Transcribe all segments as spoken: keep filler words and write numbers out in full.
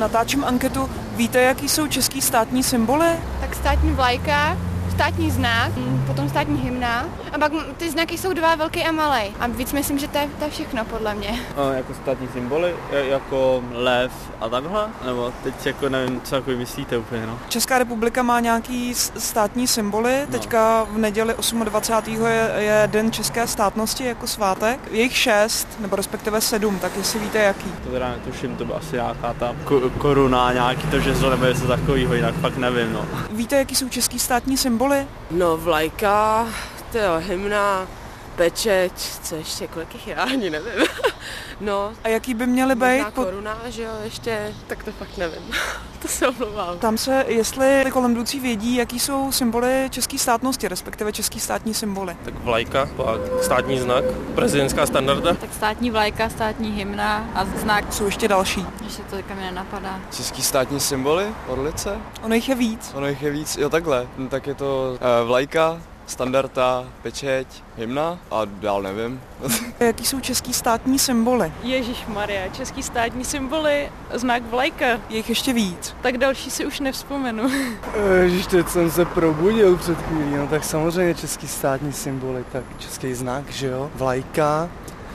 natáčím anketu. Víte, jaký jsou český státní symboly? Tak státní vlajka, státní znak, potom státní hymna a pak ty znaky jsou dva, velký a malý. A víc myslím, že to je, to je všechno podle mě. A jako státní symboly, jako lev a takhle? Nebo teď jako nevím, co jako myslíte úplně, no. Česká republika má nějaký státní symboly. No. Teďka v neděli dvacátého osmého je, je den české státnosti jako svátek. Je jich šest, nebo respektive sedm, tak jestli víte jaký. To teda netuším, to byla asi nějaká ta ko- koruna, nějaký to žezlo nebo něco takového, jinak fakt nevím, no. Víte, jaký jsou český státní symboly? No vlajka, tyjo, hymna, pečeť, co ještě, kolik jich já ani nevím. No. A jaký by měly být? Možná koruna, že jo, ještě, tak to fakt nevím. To se omlouvám. Tam se, jestli kolem jdoucí vědí, jaký jsou symboly české státnosti, respektive český státní symboly. Tak vlajka, pak státní znak, prezidentská standarda. Tak státní vlajka, státní hymna a znak. Jsou ještě další. Ještě to teďka mi nenapadá. Český státní symboly, orlice? Ono jich je víc. Ono jich je víc, jo takhle. No, tak je to uh, vlajka, standarda, pečeť, hymna a dál nevím. Jaký jsou český státní symboly? Ježišmarja, český státní symboly, znak vlajka. Je jich ještě víc. Tak další si už nevzpomenu. Ježiš, teď jsem se probudil před chvílí, no tak samozřejmě český státní symboly, tak český znak, že jo, vlajka,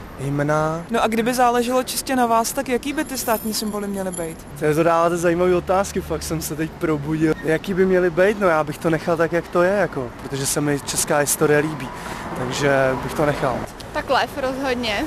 hymna. No a kdyby záleželo čistě na vás, tak jaký by ty státní symboly měly být? To dáváte zajímavé otázky, fakt jsem se teď probudil. Jaký by měly být? No já bych to nechal tak, jak to je, jako, protože se mi česká historie líbí, takže bych to nechal. Tak lev rozhodně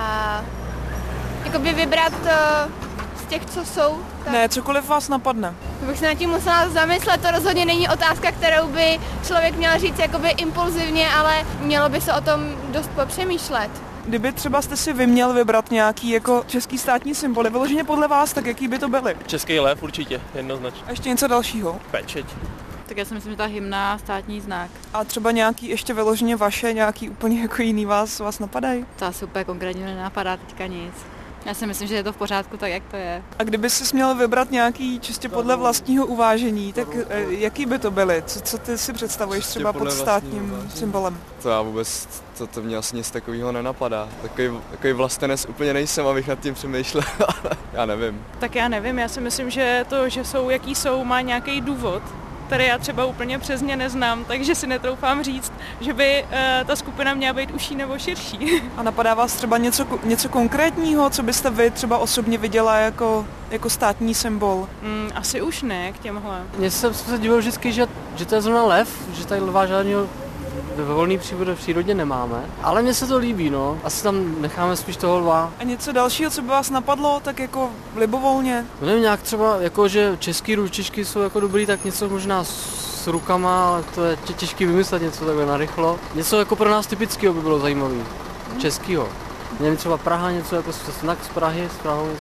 a jakoby vybrat uh, z těch, co jsou. Tak... Ne, cokoliv vás napadne. To bych se nad tím musela zamyslet, to rozhodně není otázka, kterou by člověk měl říct jakoby impulzivně, ale mělo by se o tom dost popřemýšlet. Kdyby třeba jste si vy měl vybrat nějaký jako český státní symboly, vyloženě podle vás, tak jaký by to byly? Český lev určitě, jednoznačně. A ještě něco dalšího? Pečeť. Tak já si myslím, že ta hymna, státní znak. A třeba nějaký ještě vyloženě vaše, nějaký úplně jako jiný vás, vás napadají? To asi úplně konkrétně nenapadá teďka nic. Já si myslím, že je to v pořádku tak, jak to je. A kdyby jsi měl vybrat nějaký čistě podle vlastního uvážení, tak jaký by to byly? Co, co ty si představuješ třeba pod státním symbolem? To já vůbec, to, to mě asi nic takového nenapadá. Takový, takový vlastenec úplně nejsem, abych nad tím přemýšlel, ale já nevím. Tak já nevím, já si myslím, že to, že jsou jaký jsou, má nějaký důvod, který já třeba úplně přesně neznám, takže si netroufám říct, že by uh, ta skupina měla být užší nebo širší. A napadá vás třeba něco, něco konkrétního, co byste vy třeba osobně viděla jako, jako státní symbol? Mm, asi už ne k těmhle. Mně jsem se divil vždycky, že, že to je zrovna lev, že tady lva žádného ve volný přírodě, přírodě nemáme, ale mně se to líbí, no. Asi tam necháme spíš toho lva. A něco dalšího, co by vás napadlo, tak jako libovolně? No nevím, nějak třeba, jako že český ručičky jsou jako dobrý, tak něco možná s rukama, ale to je těžký vymyslet něco takhle narychlo. Něco jako pro nás typického by bylo zajímavý, českýho. Nevím, třeba Praha, něco jako znak z Prahy, s Prahou,